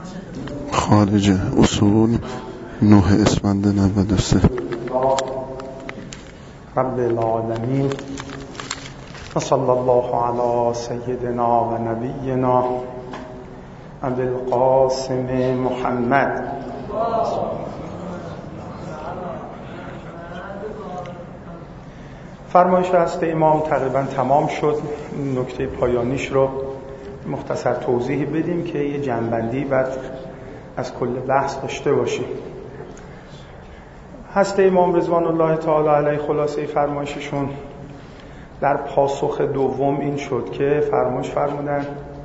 خارج اصول 9 اسفند 93. رب العالمین و صلی الله علی سیدنا و نبینا ابی القاسم محمد. فرمایش هست امام تقریبا تمام شد. نکته پایانیش رو مختصر توضیح بدیم که یه جنبندی بعد از کل بحث داشته باشیم. هست امام رضوان الله تعالی علیه خلاصه فرمایششون در پاسخ دوم این شد که فرمودن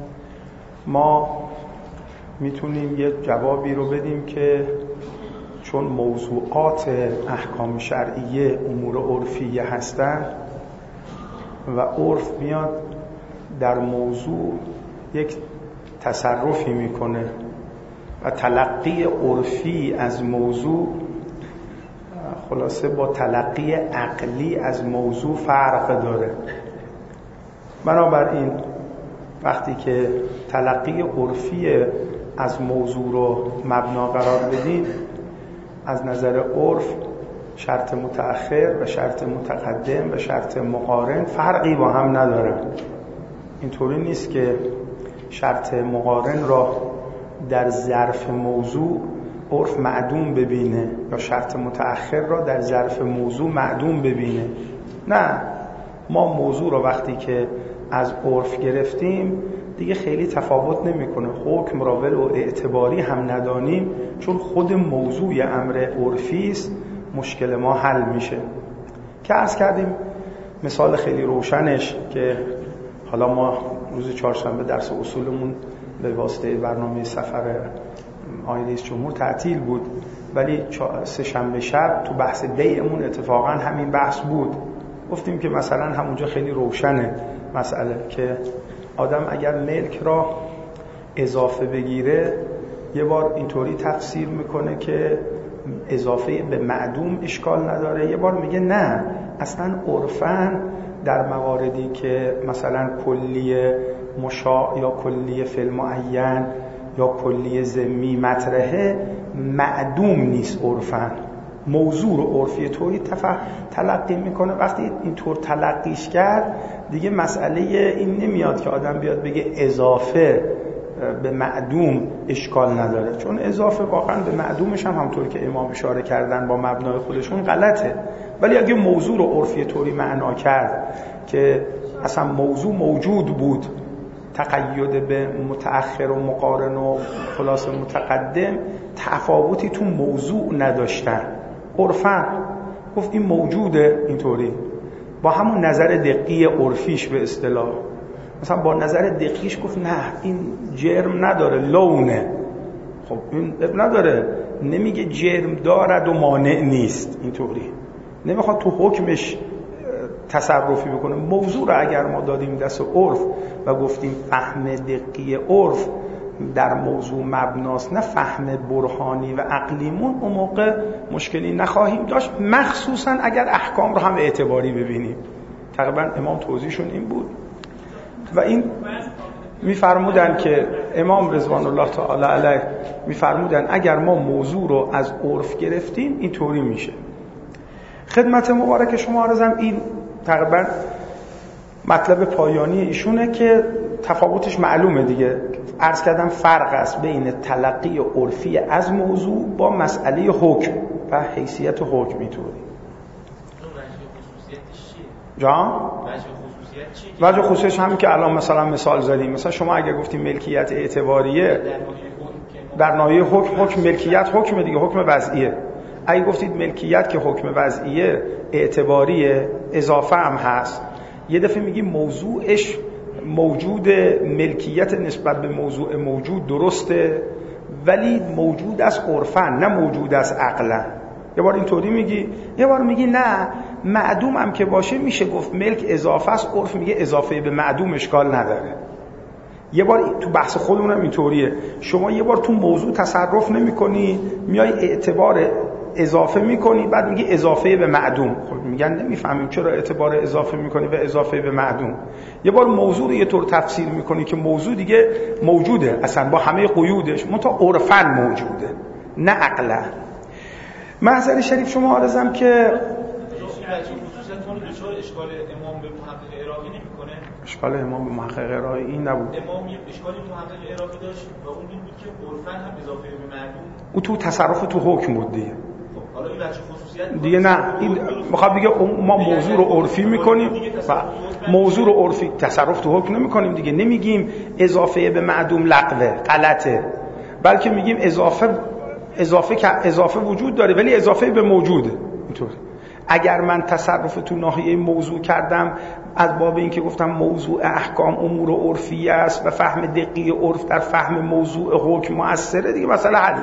ما میتونیم یه جوابی رو بدیم که چون موضوعات احکام شرعیه امور عرفیه هستن و عرف میاد در موضوع یک تصرفی میکنه و تلقی عرفی از موضوع خلاصه با تلقی عقلی از موضوع فرق داره. بنابراین وقتی که تلقی عرفی از موضوع رو مبنا قرار بدیم، از نظر عرف شرط متأخر و شرط متقدم و شرط مقارن فرقی با هم ندارن. اینطوری نیست که شرط مقارن را در ظرف موضوع عرف معدوم ببینه یا شرط متأخر را در ظرف موضوع معدوم ببینه. نه، ما موضوع را وقتی که از عرف گرفتیم دیگه خیلی تفاوت نمیکنه. حکم را ولو اعتباری هم ندانیم، چون خود موضوع امر عرفی است، مشکل ما حل میشه. که عرض کردیم مثال خیلی روشنش که حالا ما روز چهارشنبه درس اصولمون به واسطه برنامه سفر آقای رئیس جمهور تعطیل بود، ولی سه شنبه شب تو بحث بیعمون اتفاقا همین بحث بود. گفتیم که مثلا همونجا خیلی روشنه مسئله که آدم اگر ملک را اضافه بگیره یه بار اینطوری تفسیر میکنه که اضافه به معدوم اشکال نداره، یه بار میگه نه، اصلا عرفاً در مواردی که مثلا کلیه مشاع یا کلیه فعل معین یا کلیه ضمنی مطرحه معدوم نیست. عرفاً موضوع رو عرفی طوری تلقی میکنه. وقتی اینطور تلقیش کرد دیگه مسئله این نمیاد که آدم بیاد بگه اضافه به معدوم اشکال نداره، چون اضافه واقعا به معدومش هم همطور که امام اشاره کردن با مبنای خودشون غلطه. ولی اگه موضوع رو عرفی طوری معنا کرد که اصلا موضوع موجود بود، تقید به متأخر و مقارن و خلاص متقدم تفاوتی تو موضوع نداشتن، عرفاً گفت این موجوده اینطوری، با همون نظر دقیق عرفیش به اصطلاح. مثلا با نظر دقیقش گفت نه این جرم نداره، لونه. خب این نداره، نمیگه جرم دارد و مانع نیست، اینطوری نمیخواد تو حکمش تصرفی بکنه. موضوع رو اگر ما دادیم دست عرف و گفتیم فهم دقیق عرف در موضوع مبناست نه فهم برهانی و عقلیمون، اون موقع مشکلی نخواهیم داشت، مخصوصا اگر احکام رو هم اعتباری ببینیم. تقریبا امام توضیحشون این بود و این میفرمودن که امام رضوان الله تعالی علیه میفرمودن اگر ما موضوع رو از عرف گرفتیم اینطوری میشه. خدمت مبارک شما عرضم این تقریبا مطلب پایانی ایشونه که تفاوتش معلومه دیگه. عرض کردم فرق است بین تلقی عرفی از موضوع با مسئله حکم و حیثیت حکم. اینطوری جان وجه خصوصیتش همین که الان مثلا مثال زدیم. مثلا شما اگه گفتیم ملکیت اعتباریه در ناحیه حکم ملکیت حکم دیگه، حکم وضعیه. اگه گفتید ملکیت که حکم وضعیه اعتباریه اضافه هم هست، یه دفعه میگیم موضوعش موجود ملکیت نسبت به موضوع موجود درسته، ولی موجود از عرفاً نه موجود از عقلاً. یه بار اینطوری میگی، یه بار میگی نه معدوم هم که باشه میشه گفت ملک اضافه است، عرف میگه اضافه به معدوم اشکال نداره. یه بار تو بحث خودمونم اینطوریه، شما یه بار تو موضوع تصرف نمی‌کنی، میای اعتبار اضافه میکنی، بعد میگی اضافه به معدوم. خب میگن نمیفهمیم چرا اعتبار اضافه میکنی و اضافه به معدوم. یه بار موضوع رو یه طور تفسیر میکنی که موضوع دیگه موجوده اصلا با همه قیودش، منتها عرفاً موجوده نه عقلا. محضر شریف شما عرضم که اشکال امام به محقق عراقی نمیکنه. اشکال امام به محقق عراقی این نبود. امام یه اشکالی محقق عراقی داشت و اون این بود که عرفاً هم اضافه به معدوم. او تو تصرف تو حکم بود دیگه. حالا این بچه خصوصیت دیگه نه، این میخواد بگه ما موضوع رو عرفی میکنیم و موضوع رو عرفی تصرف تو حکم نمیکنیم دیگه. نمیگیم اضافه به معدوم لغوه غلطه، بلکه میگیم اضافه وجود داره ولی اضافه به موجوده. اینطور اگر من تصرف تو ناحیه موضوع کردم از باب اینکه گفتم موضوع احکام امور عرفی است و فهم دقیق عرف در فهم موضوع حکم مؤثره دیگه، مسئله حل.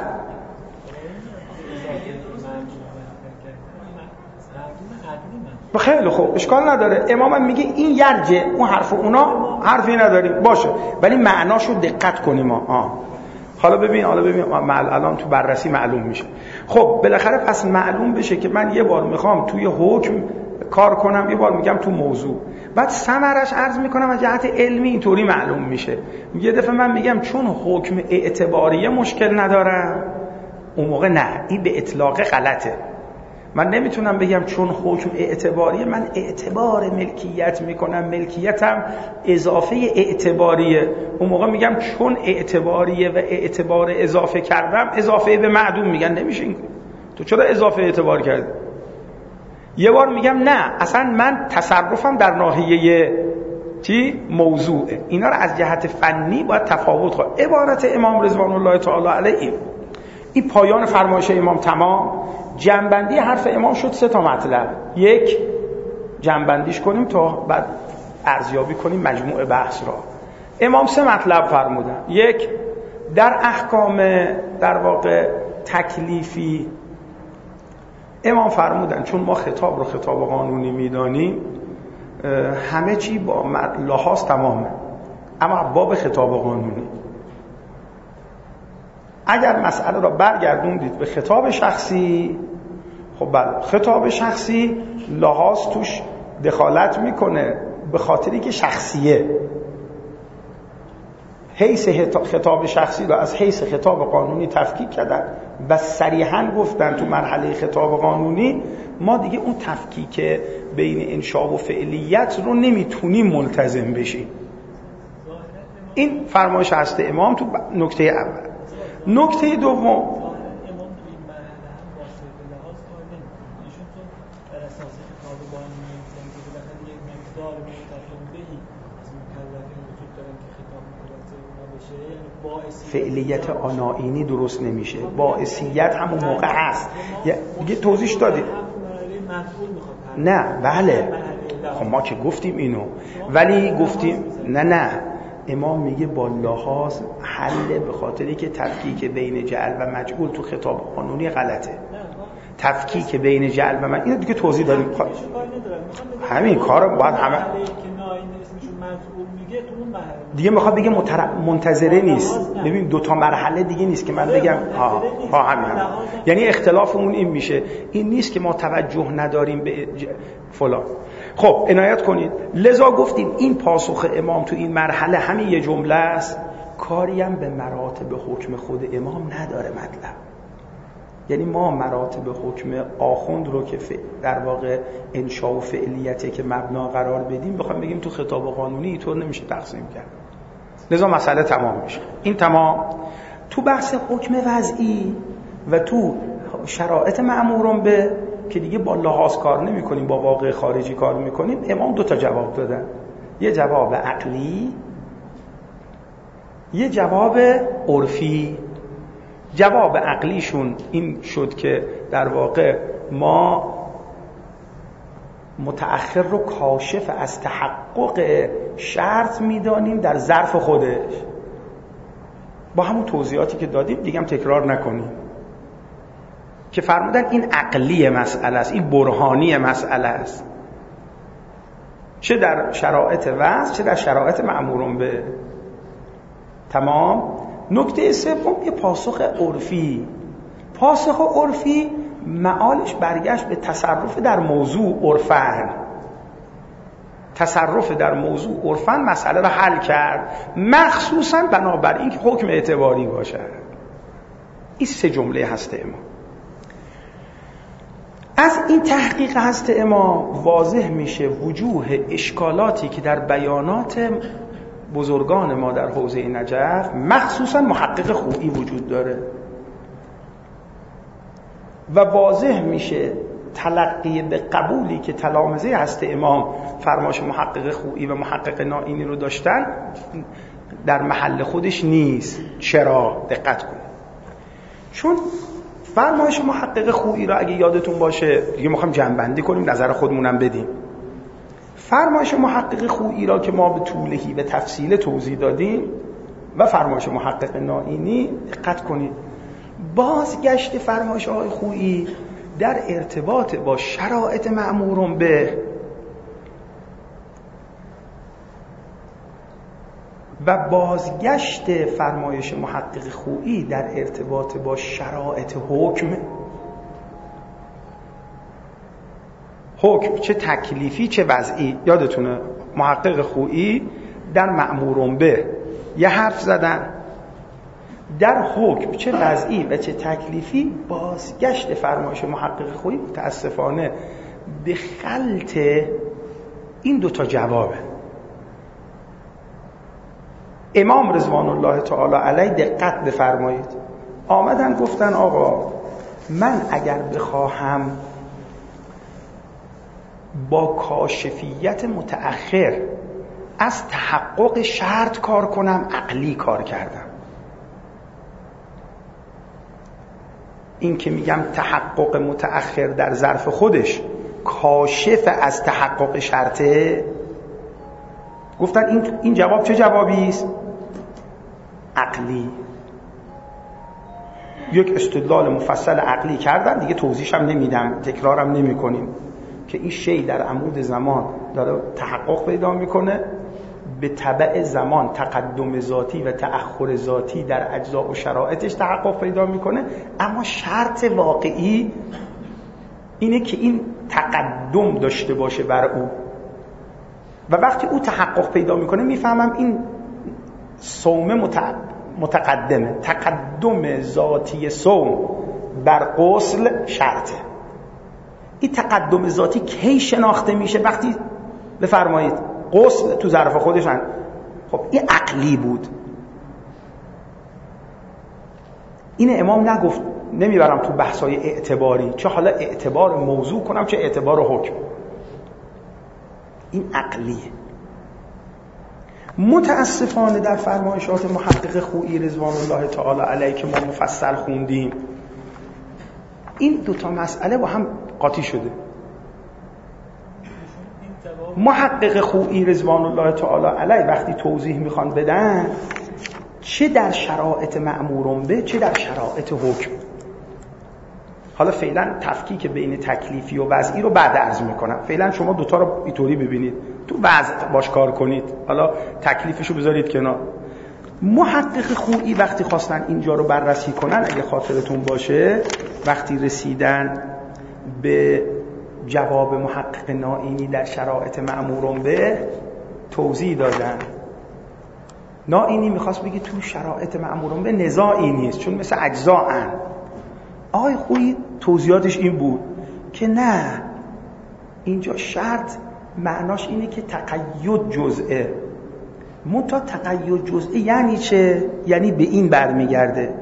خیلی خوب اشکال نداره. امام میگه این یرجه اون حرف اونا حرفی نداریم باشه، ولی معناشو دقت کنیم. حالا ببین الان تو بررسی معلوم میشه. خب بالاخره پس معلوم بشه که من یه بار میخوام توی حکم کار کنم، یه بار میگم تو موضوع، بعد ثمرش عرض میکنم از جهت علمی اینطوری معلوم میشه. یه دفعه من میگم چون حکم اعتباریه مشکل ندارم، اون موقع نه، این به اطلاق غلطه. من نمیتونم بگم چون حکم اعتباریه من اعتبار ملکیت میکنم، ملکیتم اضافه اعتباریه. اون موقع میگم چون اعتباریه و اعتبار اضافه کردم اضافه به معدوم. میگن نمیشه این، تو چرا اضافه اعتبار کردی؟ یه بار میگم نه، اصلا من تصرفم در ناحیه موضوعه. اینا رو از جهت فنی باید تفاوت کنیم. عبارت امام رضوان الله تعالی علیه این پایان فرمایش امام تمام. جنبندی حرف امام شد 3 مطلب. یک، جنبندیش کنیم تا بعد ارزیابی کنیم مجموع بحث را. امام 3 مطلب فرمودن. یک، در احکام در واقع تکلیفی امام فرمودن چون ما خطاب رو خطاب قانونی میدانیم همه چی با لحاظ تمامه، اما باب خطاب قانونی اگر مسئله را برگردوندید به خطاب شخصی، خب بله خطاب شخصی لحاظ توش دخالت میکنه به خاطری که شخصیه. حیث خطاب شخصی را از حیث خطاب قانونی تفکیک کردن و صریحاً گفتن تو مرحله خطاب قانونی ما دیگه اون تفکیک بین انشاء و فعلیت رو نمیتونیم ملتزم بشیم. این فرمایش هست امام تو نکته اول. نکته دوم، فعلیت آنائینی درست نمیشه، باعثیت همون موقع هست. دیگه توضیح دادیم. نه بله خب ما که گفتیم اینو، ولی گفتیم نه امام میگه با لحاظ حل به خاطری که تفکیک بین جعل و مجعول تو خطاب قانونی غلطه. تفکیک بین جعل و مجعول اینو دیگه توضیح دادیم. همین کارو باید همه دیگه میخواد بگه منتظره نیست. ببین 2 مرحله دیگه نیست که من بگم همین. یعنی اختلافمون این میشه، این نیست که ما توجه نداریم به فلان. خب عنایت کنید. لذا گفتیم این پاسخ امام تو این مرحله همین یه جمله است، کاری هم به مراتب حکم خود امام نداره مطلب. یعنی ما مراتب حکم آخوند رو که در واقع انشاء و فعلیته که مبنا قرار بدیم بخوام بگیم تو خطاب قانونی اینطور نمیشه تقسیم کرد. لذا مسئله تمام میشه. این تمام. تو بحث حکم وضعی و تو شرایط مأموران به که دیگه با لحاظ کار نمی کنیم، با واقع خارجی کار میکنیم، امام 2 جواب دادن. یه جواب عقلی، یه جواب عرفی. جواب عقلیشون این شد که در واقع ما متأخر رو کاشف از تحقق شرط میدانیم در ظرف خودش، با همون توضیحاتی که دادیم دیگه هم تکرار نکنیم، که فرمودن این عقلی مسئله است، این برهانی مسئله است، چه در شرایط وضع چه در شرایط مأمورون به. تمام. نکته سوم یه پاسخ عرفی. پاسخ عرفی معالش برگشت به تصرف در موضوع عرفن. تصرف در موضوع عرفن مسئله را حل کرد، مخصوصا بنابراین که حکم اعتباری باشد. این 3 جمله هست امام. از این تحقیق هست امام واضح میشه وجوه اشکالاتی که در بیانات بزرگان ما در حوزه نجف مخصوصا محقق خویی وجود داره و واضح میشه تلقی به قبولی که تلامذه هست امام فرمایش محقق خویی و محقق نائینی رو داشتن در محل خودش نیست. چرا؟ دقت کنید. چون فرمایش محقق خویی را اگه یادتون باشه دیگه میخوام جمع‌بندی کنیم، نظر خودمونم بدیم. فرمایش محقق خویی را که ما به طولهی به تفصیل توضیح دادیم و فرمایش محقق نائینی، دقت کنید بازگشت فرمایش های خویی در ارتباط با شرایط مأمور به و بازگشت فرمایش محقق خویی در ارتباط با شرایط حکم چه تکلیفی چه وضعی. یادتونه محقق خویی در مأمور به یه حرف زدن، در حکم چه وضعی و چه تکلیفی بازگشت فرمایش محقق خویی متاسفانه به خلط این 2 تا جوابه. امام رضوان الله تعالی علیه دقت بفرمایید، آمدن گفتن آقا من اگر بخواهم با کاشفیت متأخر از تحقق شرط کار کنم، عقلی کار کردم. این که میگم تحقق متأخر در ظرف خودش کاشف از تحقق شرطه، گفتن این جواب چه جوابی است؟ عقلی. یک استدلال مفصل عقلی کردن، دیگه توضیحش هم نمیدم، تکرارم نمی کنیم، که این شی در عمود زمان داره تحقق پیدا میکنه، به تبع زمان تقدم ذاتی و تأخر ذاتی در اجزا و شرایطش تحقق پیدا میکنه، اما شرط واقعی اینه که این تقدم داشته باشه بر او و وقتی او تحقق پیدا میکنه میفهمم این صوم متقدمه. تقدم ذاتی صوم بر غسل شرطه. این تقدم ذاتی کی شناخته میشه؟ وقتی بفرمایید غسل تو ظرف خودشن. خب این عقلی بود. این امام نگفت نمیبرم تو بحثای اعتباری، چه حالا اعتبار موضوع کنم چه اعتبار حکم. این عقلیه. متاسفانه در فرمایشات محقق خویی رضوان الله تعالی علیه که ما مفصل خوندیم این 2 تا مسئله با هم قاطی شده. محقق خویی رضوان الله تعالی علیه وقتی توضیح میخوان بدن چه در شرایط مأمور به چه در شرایط حکم، حالا فعلا تفکیک بین تکلیفی و وضعی رو بعد عرض میکنم، فعلا شما 2 تا رو اینطوری ببینید، تو وضع باش کار کنید، حالا تکلیفشو بذارید کنار. محقق خویی وقتی خواستن اینجا رو بررسی کنن، اگه خاطرتون باشه وقتی رسیدن به جواب محقق نائینی در شرایط مأمور به توضیح دادن. نائینی میخواست بگه تو شرایط مأمور به نزاعی نیست چون مثل اجزاءن. آقای خویی توضیحاتش این بود که نه، اینجا شرط معناش اینه که تقید جزئه. منتها تقید جزئه یعنی چه؟ یعنی به این برمیگرده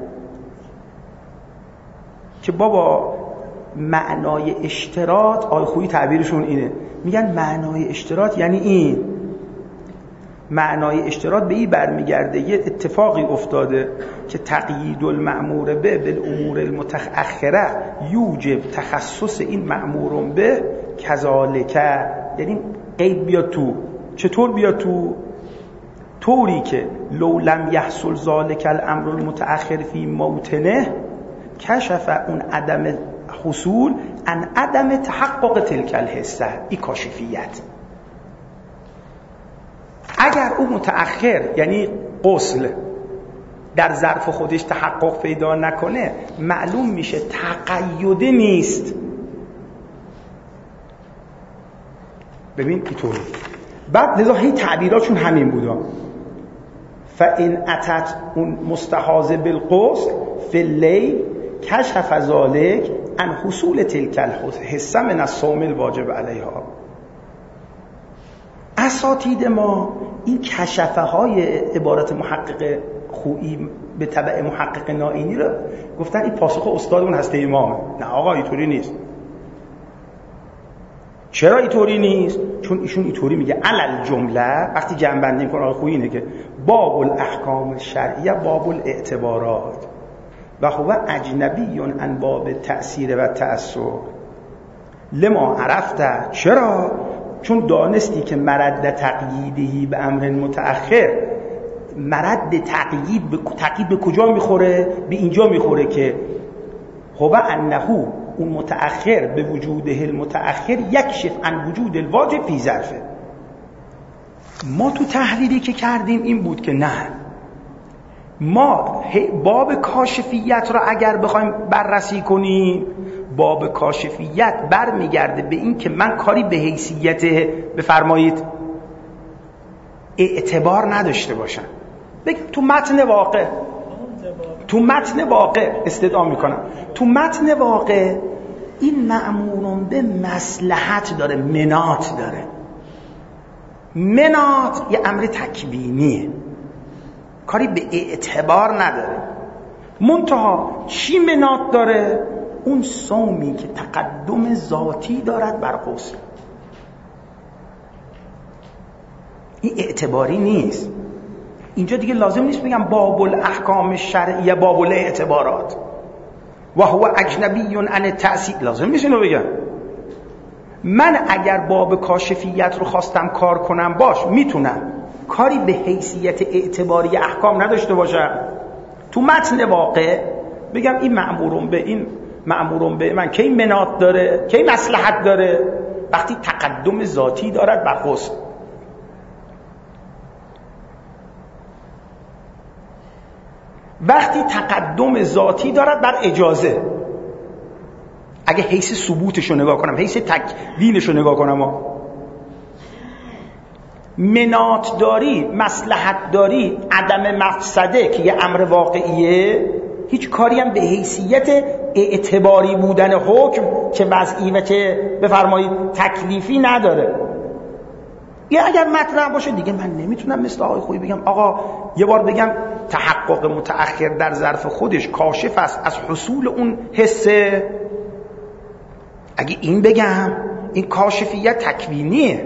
که بابا معنای اشتراط، آقای خویی تعبیرشون اینه، میگن معنای اشتراط یعنی این، معنای اشتراط به این برمیگرده یه اتفاقی افتاده که تقیید المأمور به بالامور المتأخره یوجب تخصص این مأمور به کذالک، یعنی قید بیاد تو. چطور بیاد تو؟ طوری که لو لم یحصل ذالک الامر المتأخر فی موطنه کشف اون عدم حصول ان عدم تحقق تلک الحصه. این کاشفیت. اگر اون متأخر یعنی غسل در ظرف خودش تحقق پیدا نکنه معلوم میشه تقیده نیست. ببین اینطوری بعد لذا هی تعبیراتشون همین بودا. فَإِنْ أَتَتْ اون مستحاض بالغسل فی اللیل کشف ذلک عن حصول تلک الحس من الصوم الواجب علیها. اساتید ما این کشفه های عبارت محقق خویی به تبع محقق نائینی رو گفتن این پاسخ استاد اون هسته امامه. نه آقا اینطوری نیست. چرا اینطوری نیست؟ چون ایشون اینطوری میگه علل جمله وقتی جمع بندی میکنه آقا خویی اینه که باب الاحکام الشرعیه باب الاعتبارات و هو اجنبی عن باب تأثیر و تأثر لما عرفته. چرا؟ چون دانستی که مرد تقییدی به امر متأخر، مرد تقیید به کجا میخوره؟ به اینجا میخوره که هو انه اون متأخر به وجوده المتأخر یکشف عن وجود الواجب فی ظرفه. ما تو تحلیلی که کردیم این بود که نه، ما باب کاشفیت را اگر بخوایم بررسی کنیم، باب کاشفیت برمیگرده به این که من کاری به حیثیت بفرمایید اعتبار نداشته باشم. بگم تو متن واقع استدعا میکنم، تو متن واقع این مأمورون به مصلحت داره، منات داره. منات یه امر تکوینیه، کاری به اعتبار نداره. منتها چی منات داره؟ اون صومی که تقدم ذاتی دارد بر غسل، این اعتباری نیست. اینجا دیگه لازم نیست بگم باب الاحکام الشرعیه باب الاعتبارات و هو اجنبی عن تأثیر، لازم نیست اینو بگم. من اگر باب کاشفیت رو خواستم کار کنم باش میتونم کاری به حیثیت اعتباری احکام نداشته باشم. تو متن واقع بگم این مأمورون به من کی منات داره، کی مصلحت داره؟ وقتی تقدم ذاتی دارد بر غسل. وقتی تقدم ذاتی دارد بر اجازه. اگه حیث ثبوتشو نگاه کنم، حیث تکوینشو نگاه کنم، منات داری، مصلحت داری، عدم مفسده که یه امر واقعیه، هیچ کاری هم به حیثیت اعتباری بودن حکم که وضعی و که بفرمایید تکلیفی نداره. یا اگر مطرح باشه دیگه من نمیتونم مثل آقای خویی بگم آقا یه بار بگم تحقق متأخر در ظرف خودش کاشف است از حصول اون حسه. اگه این بگم این کاشفیت تکوینیه.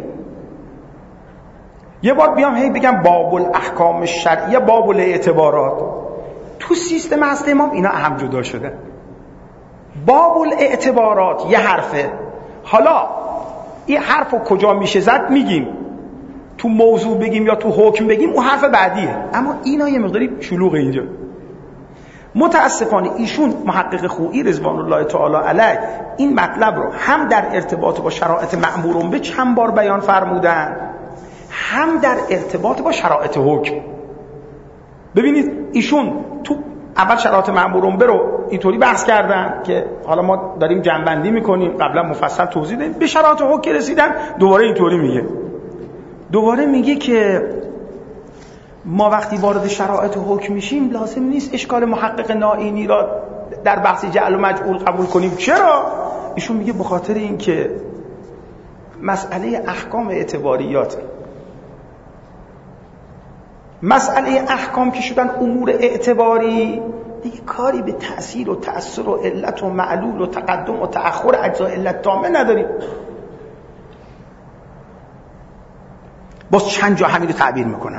یه بار بیام هی بگم باب الاحکام الشرعیه باب الاعتبارات، تو سیستم هسته امام اینا اهم جدا شده. باب الاعتبارات یه حرفه، حالا این حرفو کجا میشه زد میگیم، تو موضوع بگیم یا تو حکم بگیم اون حرف بعدیه. اما اینا یه مقداری شلوغه اینجا. متاسفانه ایشون محقق خویی رضوان الله تعالی علیه این مطلب رو هم در ارتباط با شرایط مأمورون به چند بار بیان فرمودن، هم در ارتباط با شرایط حکم. ببینید ایشون تو اول شرایط مأمورون به رو اینطوری بحث کردن که حالا ما داریم جنبندی میکنیم، قبلا مفصل توضیح دادیم. به شرایط حکم رسیدن دوباره اینطوری میگه که ما وقتی وارد شرایط حکم میشیم لازم نیست اشکال محقق نائینی را در بحث جعل و مجعول قبول کنیم. چرا؟ ایشون میگه بخاطر این که مسئله احکام اعتباریات، مسئله احکام که شدن امور اعتباری دیگه کاری به تأثیر و تأثر و علت و معلول و تقدم و تأخر اجزای علت تامه نداریم. باز چند جا همین رو تعبیر میکنن.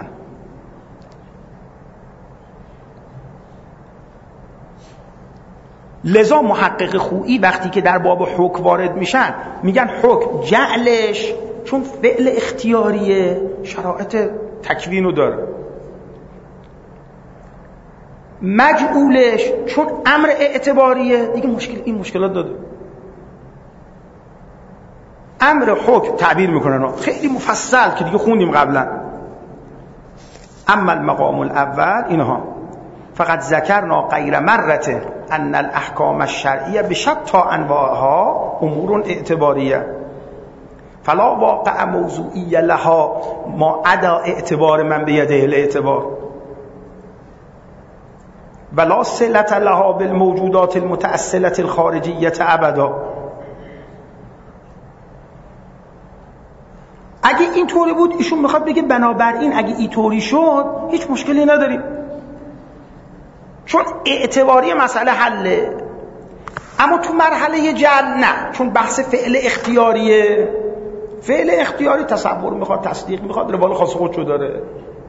لذا محقق خویی وقتی که در باب حکم وارد میشن میگن حکم جعلش چون فعل اختیاریه شرایط تکوینو داره، مجعولش چون امر اعتباریه دیگه این مشکلات داره. امر حکم تعبیر میکنن خیلی مفصل که دیگه خوندیم قبلا. اما المقام الاول اینها فقط ذکرنا غیر مرة ان الاحکام الشرعیه بشتى انواعها امور اعتباریه فلا واقع موضوعی لها ما عدا اعتبار من بیده الاعتبار ولا صلة لها بالموجودات المتأصلة الخارجیة ابدا. اگه اینطوری بود ایشون میخواد بگه بنابراین اگه اینطوری شد هیچ مشکلی نداریم، چون اعتباری مسئله حله. اما تو مرحله جعل نه، چون بحث فعل اختیاریه. فعل اختیاری تصور میخواد، تصدیق میخواد، روال خاص خودشو داره.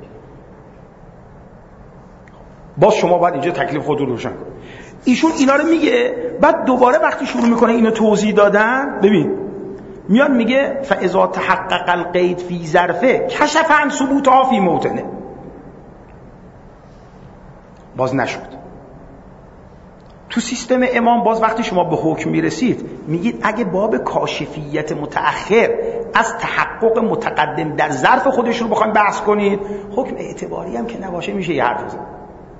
باز شما باید اینجا تکلیف خود رو روشن کنید. ایشون اینا رو میگه، بعد دوباره وقتی شروع میکنه اینو توضیح دادن، ببین میاد میگه فاذا تحقق القید فی ظرفه کشف عن ثبوتها فی موطنه. باز نشد. تو سیستم امام باز وقتی شما به حکم میرسید میگید اگه باب کاشفیت متأخر از تحقق متقدم در ظرف خودش رو بخواید بحث کنید، حکم اعتباری هم که نباشه میشه یه حرف بزنید.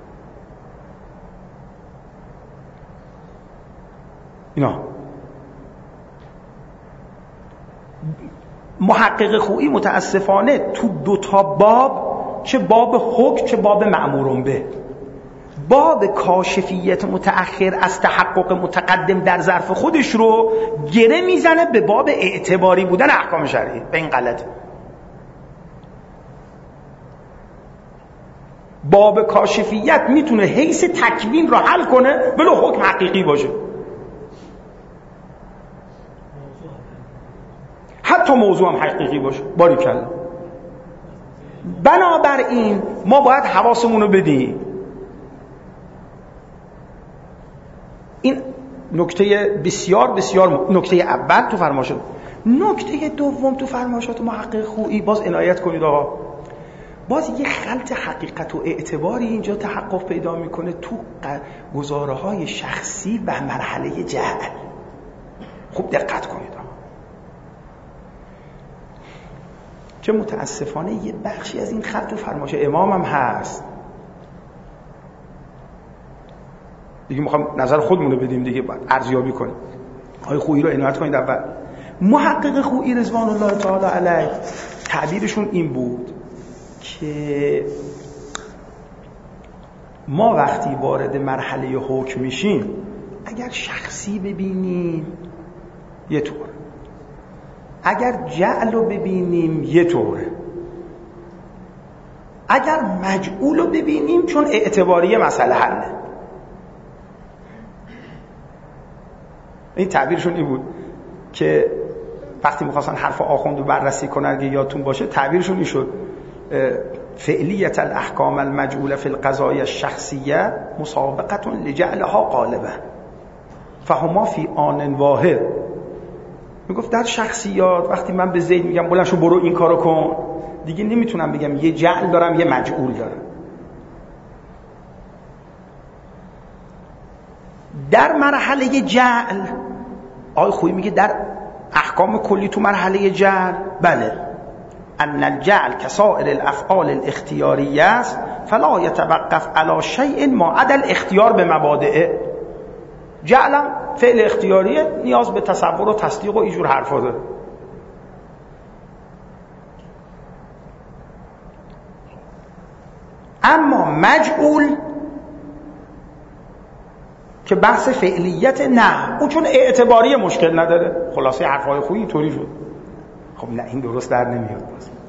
اینا محقق خویی متاسفانه تو دوتا باب، چه باب حکم چه باب مأمورون به، باب کاشفیت متأخر از تحقق متقدم در ظرف خودش رو گره میزنه به باب اعتباری بودن احکام شرعی. به این غلط باب کاشفیت میتونه حیث تکوین رو حل کنه ولو حکم حقیقی باشه، حتی موضوع هم حقیقی باشه. باریکلا. بنابراین ما باید حواسمون رو بدیم. این نکته بسیار بسیار نکته اول تو فرمایشات. نکته دوم تو فرمایشات محقق خویی باز عنایت کنید آقا، باز یه خلط حقیقت و اعتباری اینجا تحقق پیدا میکنه تو گزاره های شخصی و مرحله جهل. خوب دقت کنید آقا، که متاسفانه یه بخشی از این خط فرمایش امام هم هست دیگه. میخوام نظر خودمون رو بدیم دیگه، باید ارزیابی کنیم. آقای خویی رو عنایت کنید. اول محقق خویی رضوان الله تعالی علیه تعبیرشون این بود که ما وقتی وارد مرحله حکم میشیم اگر شخصی ببینیم یه طور، اگر جعل رو ببینیم یه طوره، اگر مجعول رو ببینیم چون اعتباری مسئله حله. این تعبیرشون این بود که وقتی می‌خواستن حرف آخوند رو بررسی کنن، اگه یادتون باشه تعبیرشون این شد فعلیت الاحکام المجعوله فی القضایا الشخصیه مسابقه لجعلها غالبا فهما فی آن واحد. میگفت در شخصیات وقتی من به زید میگم بلند شو برو این کارو کن، دیگه نمیتونم بگم یه جعل دارم یه مجعول دارم. در مرحله جعل آقای خویی میگه در احکام کلی تو مرحله جعل بله ان الجعل کسائر الافعال الاختیاریه است فلا یتوقف علی شیء ما عدا الاختیار به مبادئه. جعلم فعل اختیاریه، نیاز به تصور و تصدیق و اینجور حرفا داره. اما مجعول که بحث فعلیت نه، اون چون اعتباری مشکل نداره. خلاصه حرفای خویی طوری شد. خب نه این درست در نمیاد.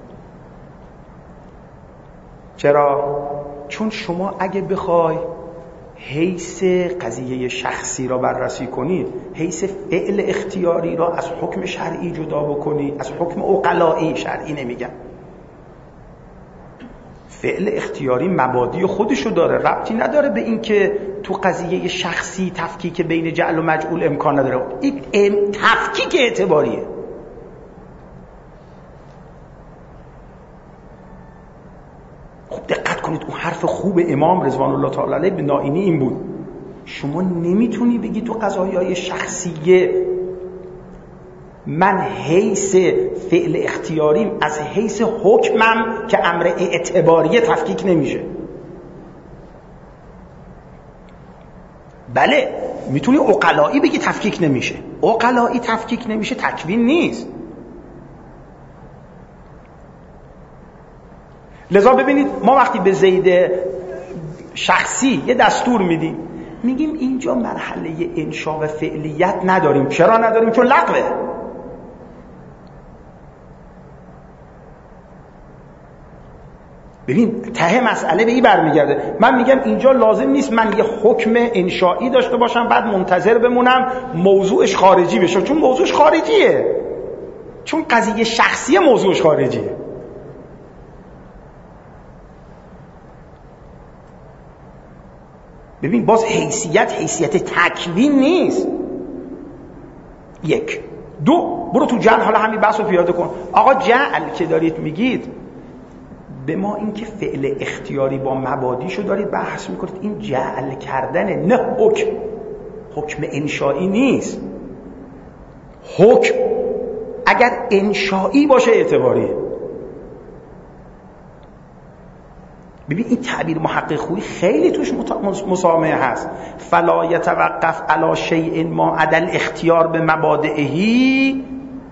چرا؟ چون شما اگه بخوای حیث قضیه شخصی را بررسی کنید، حیث فعل اختیاری را از حکم شرعی جدا بکنی، از حکم عقلائی، شرعی نمیگم، فعل اختیاری مبادی خودشو داره، ربطی نداره به این که تو قضیه شخصی تفکیک بین جعل و مجعول امکان نداره. این تفکیک اعتباریه. خب دقت کنید، اون حرف خوب امام رضوان الله تعالی علیه به نائینی این بود، شما نمیتونی بگی تو قضایای شخصیه من حیث فعل اختیاریم از حیث حکمم که امر اعتباریه تفکیک نمیشه. بله میتونی عقلایی بگی تفکیک نمیشه. عقلایی تفکیک نمیشه تکوین نیست. لذا ببینید ما وقتی به زید شخصی یه دستور میدیم میگیم اینجا مرحله انشاء و فعلیت نداریم. چرا نداریم؟ چون لغوه. ببین ته مسئله به این برمیگرده. من میگم اینجا لازم نیست من یه حکم انشایی داشته باشم بعد منتظر بمونم موضوعش خارجی بشه، چون موضوعش خارجیه، چون قضیه شخصی موضوعش خارجیه. ببین باز حیثیت تکوین نیست. یک. دو، برو تو جعل، حالا همین بحث رو پیاده کن. آقا جعل که دارید میگید به ما این که فعل اختیاری با مبادیشو دارید بحث میکنید، این جعل کردنه، نه حکم انشایی نیست. حکم اگر انشایی باشه اعتباریه. ببین این تعبیر محقق خویی خیلی توش مسامحه هست. فلا یتوقف علی شیء ما عدا الاختیار به مبادئه.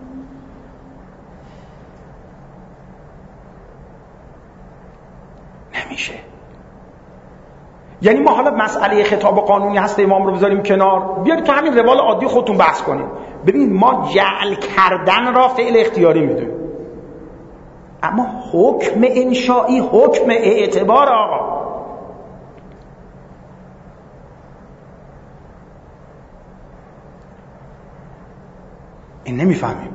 نمیشه. یعنی ما حالا مسئله خطاب قانونی هست امام رو بذاریم کنار، بیارید تو همین روال عادی خودتون بحث کنید. ببینید ما جعل کردن را فعل اختیاری میدونیم، اما حکم انشایی حکم اعتبار. آقا این نمیفهمیم.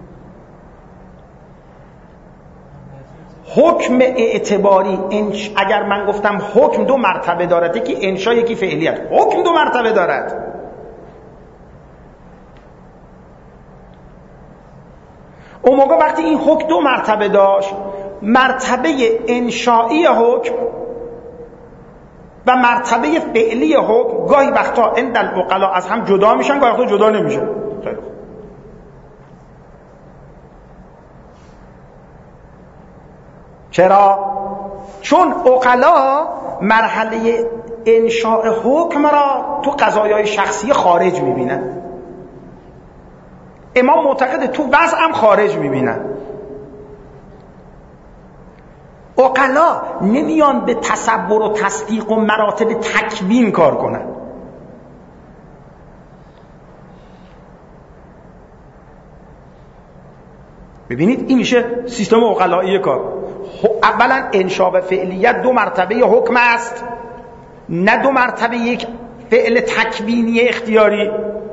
حکم اعتباری اگر من گفتم حکم دو مرتبه دارد، یکی انشا یکی فعلیت، حکم دو مرتبه دارد. اون موقع وقتی این حکم دو مرتبه داشت، مرتبه انشایی حکم و مرتبه فعلی حکم گاهی وقتا عند العقلا از هم جدا میشن، گاهی وقتا جدا نمیشن. خیلی خوب. چرا؟ چون عقلا مرحله انشاء حکم را تو قضایای شخصی خارج میبینن، امام معتقد تو وضع هم خارج میبینن. عقلا نمیان به تصور و تصدیق و مراتب تکوین کار کنن. ببینید این میشه سیستم عقلایی کار. اولا انشاء و فعلیت دو مرتبه حکم است، نه دو مرتبه یک فعل تکوینی اختیاری.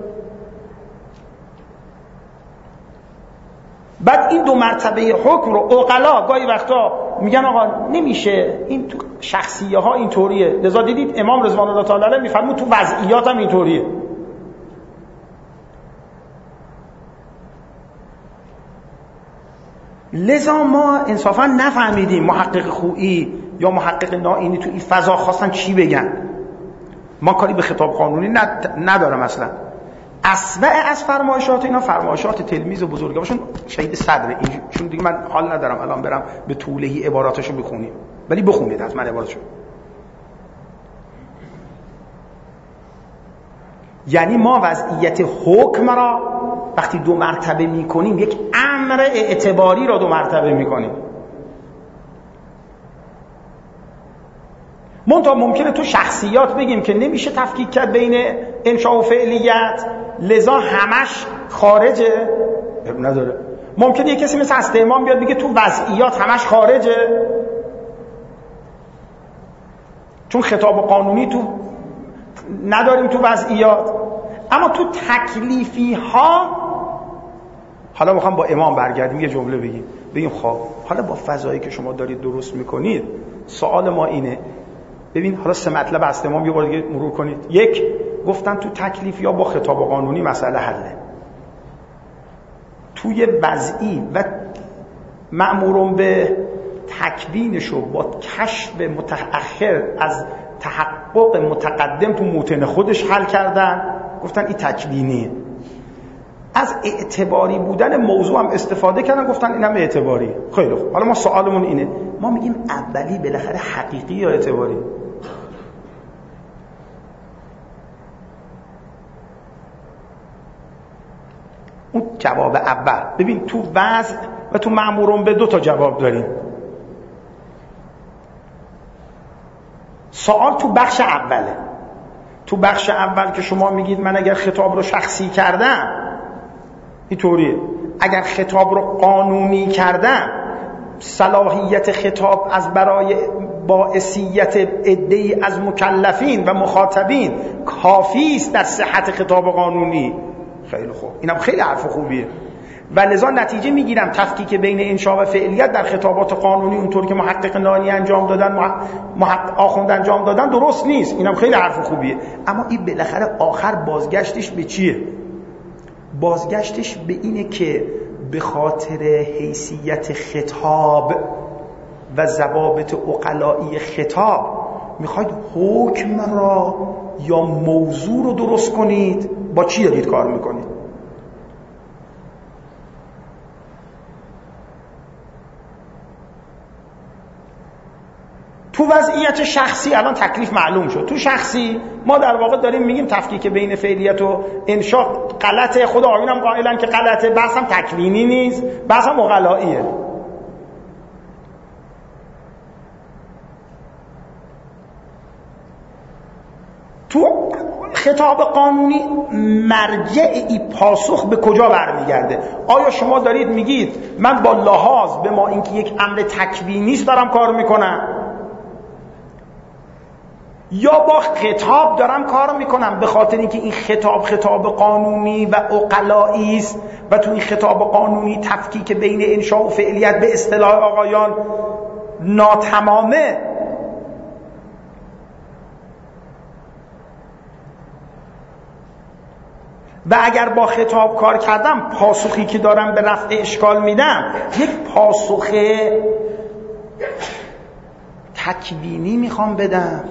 بعد این دو مرتبه حکم رو عقلا گاهی وقتا میگن آقا نمیشه، این تو شخصیه ها اینطوریه. لذا دیدید امام رضوان الله تعالی علیه میفرمود تو وضعیات هم اینطوریه. لذا ما انصافا نفهمیدیم محقق خویی یا محقق نائینی تو این فضا خواستن چی بگن. ما کاری به خطاب قانونی ندارم اصلا. اصوع از فرمایشات اینا فرمایشات تلمیذ بزرگوارشون شهید صدره، چون دیگه من حال ندارم الان برم به طولهی عباراتشو بخونیم، ولی بخونید حتما عباراتشو. یعنی ما وضعیت حکم را وقتی دو مرتبه میکنیم یک امر اعتباری را دو مرتبه میکنیم. منتها ممکنه تو شخصیات بگیم که نمیشه تفکیک کرد بین انشاء و فعلیت، لذا همش خارجه، نداره. ممکنه یک کسی مثل استعمام بیاد بگه تو وضعیات همش خارجه، چون خطاب قانونی تو نداریم تو وضعیات. اما تو تکلیفی ها، حالا میخوام با امام برگردیم یه جمله بگیم خب حالا با فضایی که شما دارید درست میکنید، سوال ما اینه، ببین حالا سه مطلب است امام یه بار دیگه مرور کنید. یک، گفتن تو تکلیفی ها با خطاب قانونی مسئله حله، توی وضعی و مأمورون به تکوینشو با کشف متأخر از تحقق متقدم تو موطن خودش حل کردن، گفتن این تکوینیه. از اعتباری بودن موضوع هم استفاده کردن، گفتن اینم اعتباری. خیلی خوب، حالا ما سوالمون اینه، ما میگیم اولی بالاخره حقیقی یا اعتباری؟ اون جواب اول. ببین تو وضع و تو مأمورون به 2 تا جواب داریم. سوال تو بخش اوله. تو بخش اول که شما میگید من اگر خطاب رو شخصی کردم، اینطوریه، اگر خطاب رو قانونی کردم، صلاحیت خطاب از برای باعثیت عده‌ای از مکلفین و مخاطبین کافی است در صحت خطاب قانونی. خیلی خوب، اینم خیلی حرف خوبیه و لذا نتیجه میگیرم تفکیک بین انشاء و فعلیت در خطابات قانونی اونطور که محقق نانی انجام دادن، آخوند انجام دادن درست نیست. اینم خیلی حرف خوبیه، اما این بالاخره آخر بازگشتش به چیه؟ بازگشتش به اینه که به خاطر حیثیت خطاب و ضوابط عقلائی خطاب میخواید حکم را یا موضوع رو درست کنید. با چی دارید کار میکنید؟ تو وضعیت شخصی الان تکلیف معلوم شد. تو شخصی ما در واقع داریم میگیم تفکیک بین فعلیت و انشاء غلطه. خود آیونم قائلن که غلطه، بحث هم تکوینی نیست، بحث هم عقلائیه. تو خطاب قانونی مرجعی پاسخ به کجا برمیگرده؟ آیا شما دارید میگید من با لحاظ به ما اینکه یک امر تکوینی است دارم کار میکنم، یا با خطاب دارم کار میکنم به خاطر اینکه این خطاب قانونی و عقلائی است و تو این خطاب قانونی تفکیک بین انشاء و فعلیت به اصطلاح آقایان ناتمامه؟ و اگر با خطاب کار کردم پاسخی که دارم به رفع اشکال میدم یک پاسخ تکوینی میخوام بدم،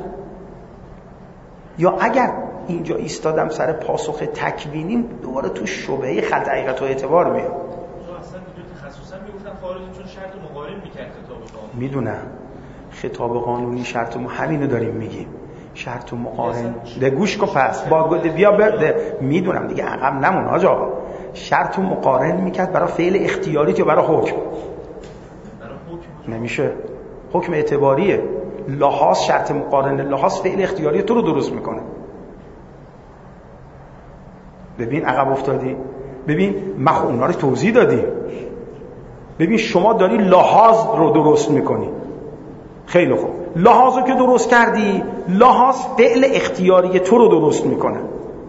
یا اگر اینجا ایستادم سر پاسخ تکوینی دوباره تو شبهه خط حقیقت و اعتبار میام. اصلا تخصصا میگفتن خارجی چون شرط مقارن میکرد خطاب قانونی. میدونم خطاب قانونی شرط همینو داریم میگیم، شرط مقارن. ده گوش کن پس با بیا برده. میدونم دیگه عقب نمون آجا. شرط مقارن میکرد برای فعل اختیاری یا برای حکم؟ نمیشه، حکم اعتباریه. لحاظ شرط مقارن، لحاظ فعل اختیاری تو رو درست میکنه. ببین عقب افتادی. ببین ما اونا رو توضیح دادیم. ببین شما داری لحاظ رو درست میکنی. خیلی خوب، لحاظ رو که درست کردی، لحاظ فعل اختیاری تو رو درست میکنه.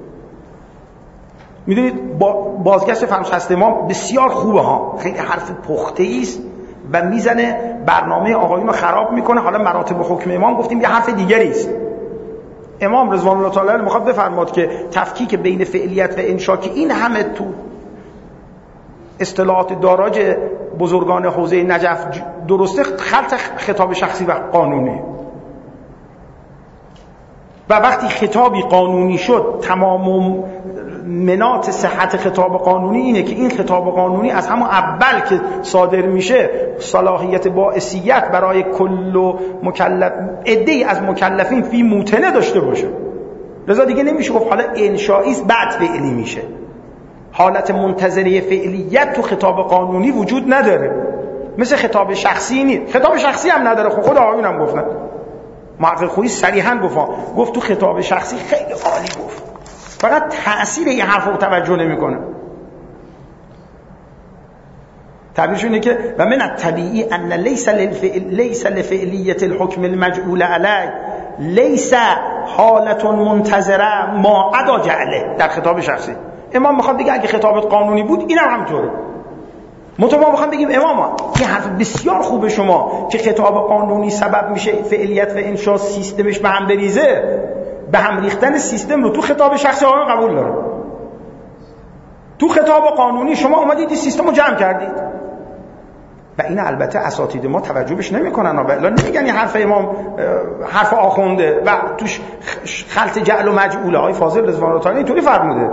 میدونید بازگشت فهمش هست امام بسیار خوبه ها، خیلی حرف پخته‌ای است و میزنه برنامه آقایون رو خراب میکنه. حالا مراتب حکم امام گفتیم یه حرف دیگری است. امام رضوان الله تعالی علیه میخواد بفرماد که تفکیک بین فعلیت و انشاء که این همه تو اصطلاحات داراج بزرگان حوزه نجف درسته، خلط خطاب شخصی و قانونی. و وقتی خطابی قانونی شد، تمام منات صحت خطاب قانونی اینه که این خطاب قانونی از همون اول که صادر میشه صلاحیت باعثیت برای کل مکلف عده‌ای از مکلفین فی موطنه داشته باشه. لذا دیگه نمیشه گفت حالا انشائی است بعد فعلی میشه. حالت منتظره فعلیت تو خطاب قانونی وجود نداره، مثل خطاب شخصی نیست. خطاب شخصی هم نداره. خود آقایون هم گفتن، محقق خویی صریحا گفت تو خطاب شخصی خیلی عالی گفت، فقط تأثیر این حرف رو توجه نمی‌کنه. تعبیرش اینه که و من الطبیعی ان لیس لفعلیت الحکم المجعول علیه لیس حالت منتظره ما عدا جعله. در خطاب شخصی امام میخواد بگه اگه خطابت قانونی بود اینم همینطوره. ما میخوام بگیم امام این حرف بسیار خوبه شما که خطاب قانونی سبب میشه فعلیت و انشاء سیستمش به هم بریزه. به هم ریختن سیستم رو تو خطاب شخصی آقایون قبول داره. تو خطاب قانونی شما اومدید این سیستم رو جمع کردید و این البته اساتید ما توجه بهش نمیکنن. الا نمیگن این حرف امام حرف آخونده و توش خلط جعل و مجعوله. های فاضل رضوان الله تعالی اینطوری فرموده.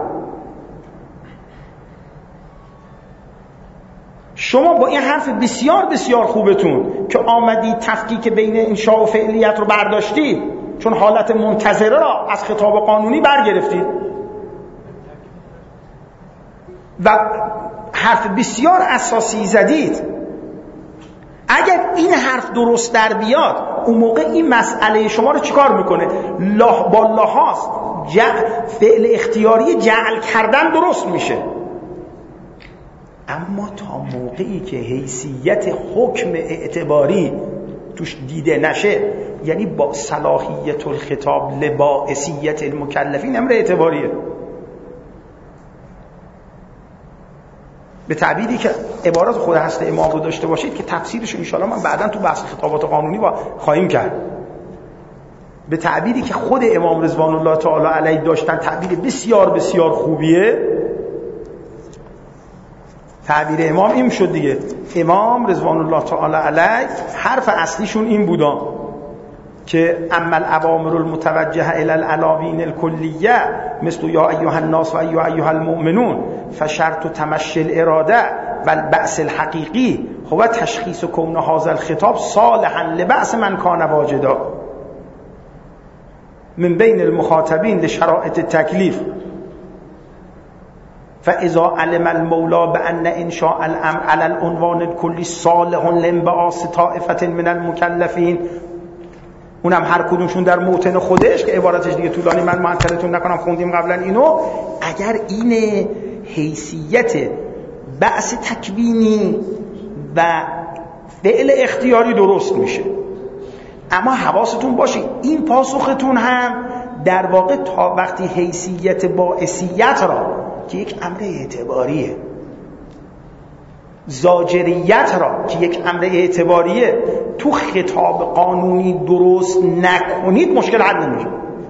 شما با این حرف بسیار بسیار خوبتون که آمدید تفکیک بین انشاء و فعلیت رو برداشتید، چون حالت منتظره را از خطاب قانونی برگرفتید. و حرف بسیار اساسی زدید. اگر این حرف درست در بیاد، اون موقع این مسئله شما رو چیکار میکنه؟ با لحاظ فعل اختیاری جعل کردن درست میشه. اما تا موقعی که حیثیت حکم اعتباری توش دیده نشه، یعنی با صلاحیت الخطاب لباعثیت المکلفین، امر اعتباریه. به تعبیری که عبارات خود هست امام رو داشته باشید که تفسیرش ان شاء الله من بعداً تو بحث خطابات قانونی خواهیم کرد. به تعبیری که خود امام رضوان الله تعالی علیه داشتن، تعبیر بسیار بسیار خوبیه. تعبیر امام این شد دیگه. امام رضوان الله تعالی علیه حرف اصلیشون این بودن که اما الاوامر المتوجهه الی العناوین الکلیه مثل یا ایها الناس و یا ایها المؤمنون فشرط تمشی الاراده و البعث الحقیقی هو تشخیص کون هذا الخطاب صالحا لبعث من کان واجدا من بین المخاطبین لشرائط التکلیف. فاذا علم المولى بان انشاء الامر على العنوان الكلي صالح لانبعاث طائفه من المکلفین، اونم هر کدومشون در موطن خودش که عبارتش دیگه طولانی من معطلتون نکنم، خوندیم قبلا اینو. اگر این حیثیت بعث تکوینی و فعل اختیاری درست میشه، اما حواستون باشه این پاسختون هم در واقع تا وقتی حیثیت باعثیت را که یک امر اعتباریه، زاجریت را که یک امر اعتباریه، تو خطاب قانونی درست نکنید مشکل حل نمیشه.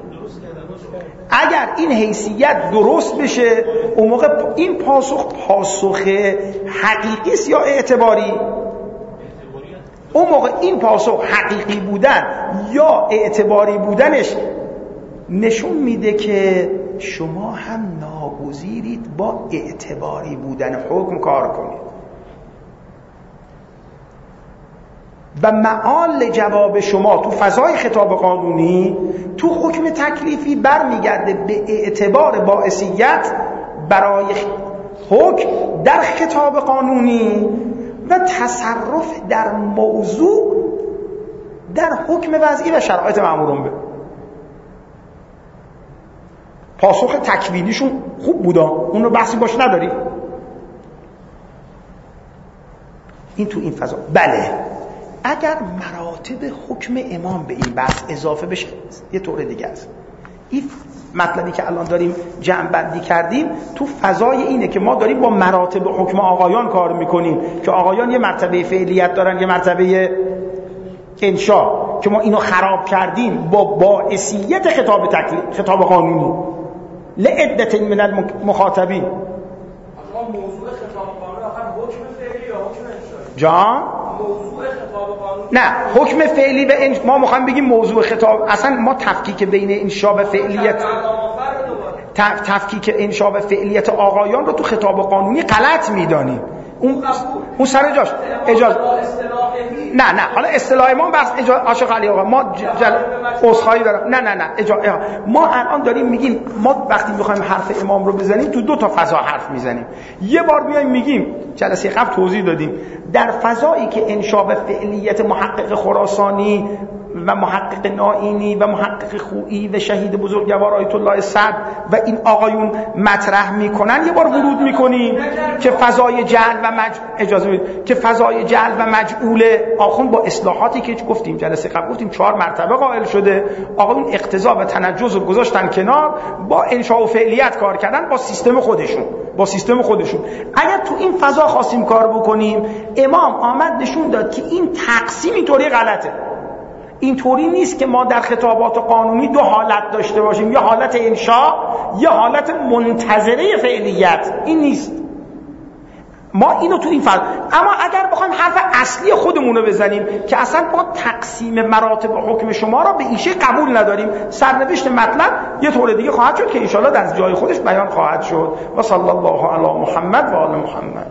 اگر این حیثیت درست بشه، اون موقع این پاسخ حقیقی است یا اعتباری؟ اون موقع این پاسخ حقیقی بودن یا اعتباری بودنش نشون میده که شما هم ناگزیرید با اعتباری بودن حکم کار کنید. و معال جواب شما تو فضای خطاب قانونی تو حکم تکلیفی برمیگرده به اعتبار باعثیت برای حکم در خطاب قانونی و تصرف در موضوع در حکم وضعی و شرایط مأمورون به. پاسخ تکوینیشون خوب بودا، اون رو بحثی باش نداری. این تو این فضا. بله، اگر مراتب حکم امام به این بحث اضافه بشه یه طور دیگه است. این مطلبی که الان داریم جمع بندی کردیم تو فضای اینه که ما داریم با مراتب حکم آقایان کار میکنیم که آقایان یه مرتبه فعلیت دارن، یه مرتبه انشا، که ما اینو خراب کردیم با باعثیت خطاب قانونی لعدت من المخاطبین. موضوع خطاب قانونی آخر حکم فعلی یا حکم انشایی؟ جان؟ موضوع خطاب قانونی نه، حکم فعلی به ما میخوایم بگیم موضوع خطاب. اصلا ما تفکیک بین انشا و فعلیت، تفکیک انشا و فعلیت آقایان رو تو خطاب قانونی غلط میدانیم. اون سر جاش اجازه نه حالا اصطلاح ما بس عاشق علی آقا ما عذرخواهی دارم. نه ما الان داریم میگیم، ما وقتی میخوایم حرف امام رو بزنیم تو دو تا فضا حرف میزنیم. یه بار میایم میگیم، جلسه قبل توضیح دادیم، در فضایی که انشا و فعلیت محقق خراسانی و محقق نائینی و محقق خویی و شهید بزرگوار آیت الله صدر و این آقایون مطرح میکنن، یه بار ورود میکنیم که فضای جعل و اجازه بدید که فضای جعل و مجعول آخوند با اصلاحاتی که گفتیم جلسه قبل، گفتیم 4 مرتبه قائل شده، آقایون اقتضا و تنجز رو گذاشتن کنار، با انشاء و فعلیت کار کردن، با سیستم خودشون. اگر تو این فضا خواستیم کار بکنیم، امام آمد نشون داد که این تقسیم اینطوری غلطه. اینطوری نیست که ما در خطابات قانونی دو حالت داشته باشیم، یا حالت انشاء یا حالت منتظره فعلیت. این نیست. ما اینو تو این فضا. اما اگر بخوایم حرف اصلی خودمون رو بزنیم که اصلا ما تقسیم مراتب حکم شما را به ایشه قبول نداریم، سرنوشت مطلب یه طور دیگه خواهد شد که ان شاءالله در جای خودش بیان خواهد شد. و صلی الله علی محمد و آل محمد.